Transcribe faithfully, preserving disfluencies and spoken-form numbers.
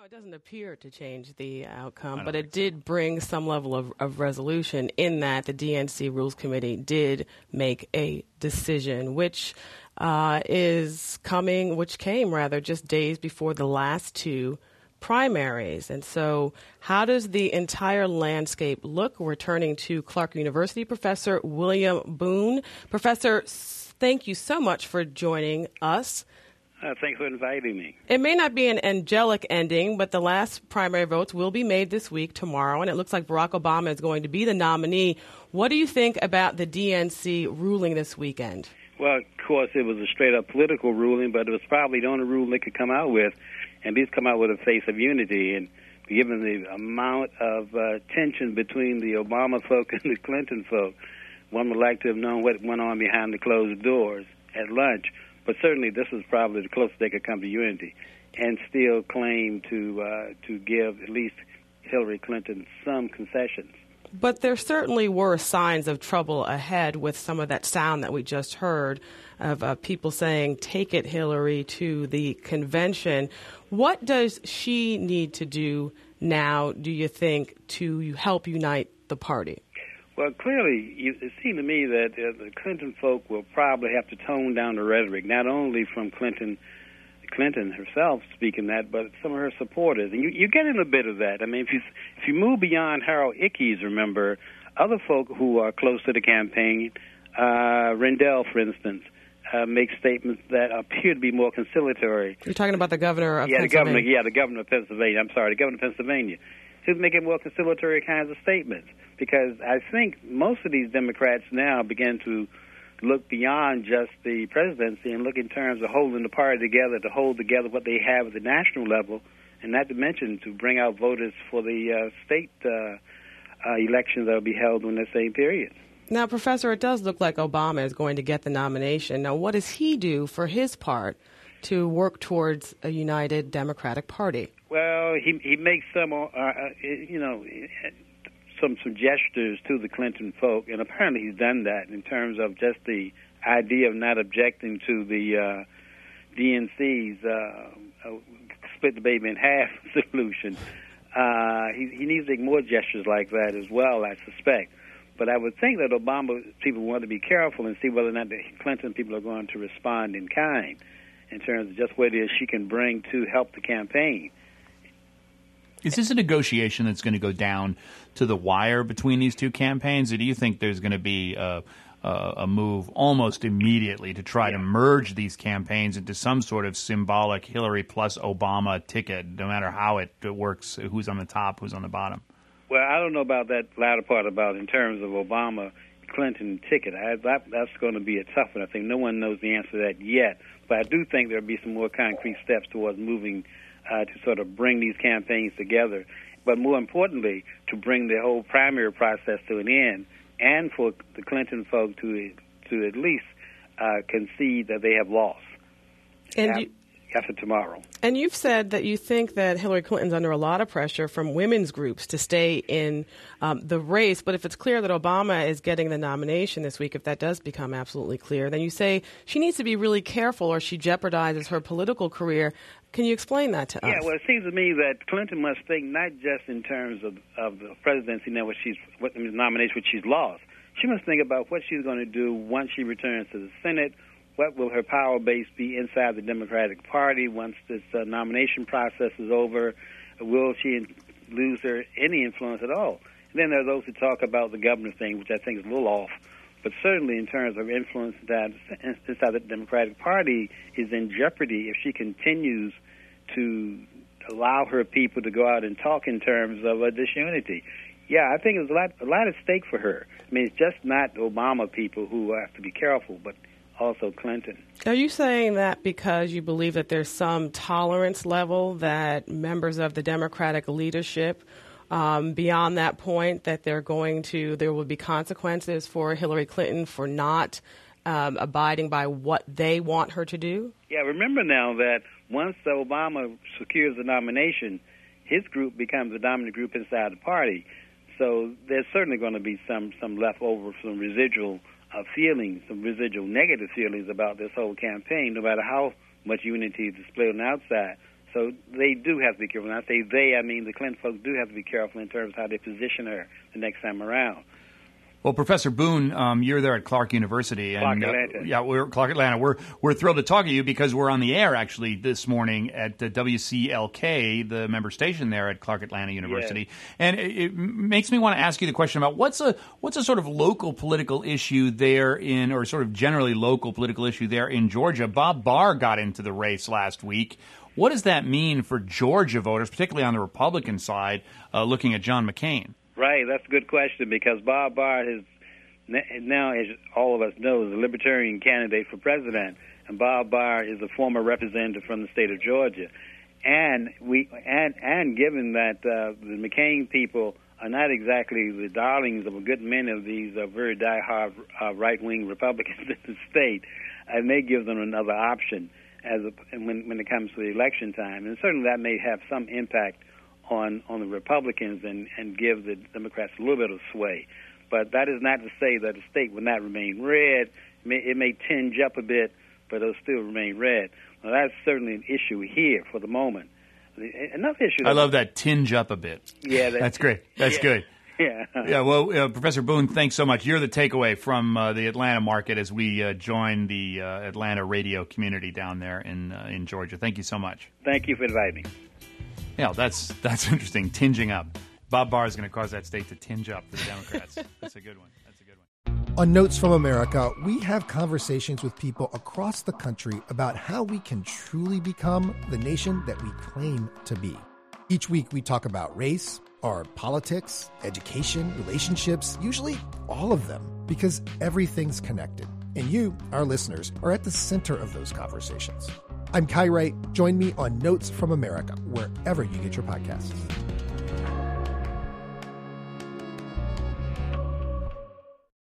it doesn't appear to change the outcome, but it did bring some level of, of resolution in that the D N C Rules Committee did make a decision, which uh, is coming, which came rather just days before the last two primaries. And so how does the entire landscape look? We're turning to Clark University Professor William Boone. Professor, thank you so much for joining us. Uh, thanks for inviting me. It may not be an angelic ending, but the last primary votes will be made this week, tomorrow, and it looks like Barack Obama is going to be the nominee. What do you think about the D N C ruling this weekend? Well, of course, it was a straight-up political ruling, but it was probably the only ruling they could come out with, and at least come out with a face of unity. And given the amount of uh, tension between the Obama folk and the Clinton folk, one would like to have known what went on behind the closed doors at lunch. But certainly this is probably the closest they could come to unity, and still claim to uh, to give at least Hillary Clinton some concessions. But there certainly were signs of trouble ahead with some of that sound that we just heard of uh, people saying, take it, Hillary, to the convention. What does she need to do now, do you think, to help unite the party? Well, clearly, it seemed to me that uh, the Clinton folk will probably have to tone down the rhetoric, not only from Clinton Clinton herself speaking that, but some of her supporters. And you, you're getting a bit of that. I mean, if you if you move beyond Harold Ickes, remember, other folk who are close to the campaign, uh, Rendell, for instance, uh, makes statements that appear to be more conciliatory. You're talking about the governor of yeah, Pennsylvania. The governor, yeah, the governor of Pennsylvania. I'm sorry, the governor of Pennsylvania. He's making more conciliatory kinds of statements, because I think most of these Democrats now begin to look beyond just the presidency and look in terms of holding the party together, to hold together what they have at the national level, and not to mention to bring out voters for the uh, state uh, uh, elections that will be held in that same period. Now, Professor, it does look like Obama is going to get the nomination. Now, what does he do for his part to work towards a united Democratic Party? Well, he he makes some, uh, uh, you know, some some gestures to the Clinton folk, and apparently he's done that in terms of just the idea of not objecting to the uh, D N C's uh, uh, split the baby in half solution. Uh, he, he needs to make more gestures like that as well, I suspect. But I would think that Obama people want to be careful and see whether or not the Clinton people are going to respond in kind in terms of just what it is she can bring to help the campaign. Is this a negotiation that's going to go down to the wire between these two campaigns, or do you think there's going to be a, a, a move almost immediately to try yeah. to merge these campaigns into some sort of symbolic Hillary plus Obama ticket, no matter how it works, who's on the top, who's on the bottom? Well, I don't know about that latter part about in terms of Obama-Clinton ticket. I, that, that's going to be a tough one. I think no one knows the answer to that yet, but I do think there will be some more concrete steps towards moving Uh, to sort of bring these campaigns together, but more importantly, to bring the whole primary process to an end, and for the Clinton folk to to at least uh, concede that they have lost and after, you, after tomorrow. And you've said that you think that Hillary Clinton's under a lot of pressure from women's groups to stay in um, the race, but if it's clear that Obama is getting the nomination this week, if that does become absolutely clear, then you say she needs to be really careful or she jeopardizes her political career. Can you explain that to us? Yeah, well, it seems to me that Clinton must think not just in terms of, of the presidency, now what she's what the nomination which she's lost. She must think about what she's going to do once she returns to the Senate. What will her power base be inside the Democratic Party once this uh, nomination process is over? Will she lose her any influence at all? And then there are those who talk about the governor thing, which I think is a little off. But certainly in terms of influence that inside the Democratic Party is in jeopardy if she continues to allow her people to go out and talk in terms of uh, disunity. Yeah, I think there's a lot, a lot at stake for her. I mean, it's just not Obama people who have to be careful, but also Clinton. Are you saying that because you believe that there's some tolerance level that members of the Democratic leadership, um, beyond that point, that they're going to, there will be consequences for Hillary Clinton for not um, abiding by what they want her to do? Yeah, remember now that once Obama secures the nomination, his group becomes the dominant group inside the party. So there's certainly going to be some, some leftover, some residual uh, feelings, some residual negative feelings about this whole campaign, no matter how much unity is displayed on the outside. So they do have to be careful. When I say they, I mean the Clinton folks do have to be careful in terms of how they position her the next time around. Well, Professor Boone, um, you're there at Clark University, and Clark Atlanta. Uh, yeah, we're Clark Atlanta. We're we're thrilled to talk to you because we're on the air actually this morning at uh, W C L K, the member station there at Clark Atlanta University, yes. and it, it makes me want to ask you the question about what's a what's a sort of local political issue there in, or sort of generally local political issue there in Georgia. Bob Barr got into the race last week. What does that mean for Georgia voters, particularly on the Republican side, uh, looking at John McCain? Right, that's a good question because Bob Barr is now, as all of us know, is a Libertarian candidate for president, and Bob Barr is a former representative from the state of Georgia. And we and and given that uh, the McCain people are not exactly the darlings of a good many of these uh, very diehard uh, right-wing Republicans in the state, it may give them another option as a, when when it comes to the election time, and certainly that may have some impact on on the Republicans and, and give the Democrats a little bit of sway. But that is not to say that the state will not remain red. It may, it may tinge up a bit, but it'll still remain red. Well, that's certainly an issue here for the moment. Another issue. I love that, tinge up a bit. Yeah. That, that's great. That's yeah. good. Yeah. Yeah. Well, uh, Professor Boone, thanks so much. You're the takeaway from uh, the Atlanta market as we uh, join the uh, Atlanta radio community down there in uh, in Georgia. Thank you so much. Thank you for inviting me. Yeah, that's that's interesting. Tinging up. Bob Barr is going to cause that state to tinge up for the Democrats. That's a good one. That's a good one. On Notes from America, we have conversations with people across the country about how we can truly become the nation that we claim to be. Each week, we talk about race, our politics, education, relationships, usually all of them, because everything's connected. And you, our listeners, are at the center of those conversations. I'm Kai Wright. Join me on Notes from America, wherever you get your podcasts.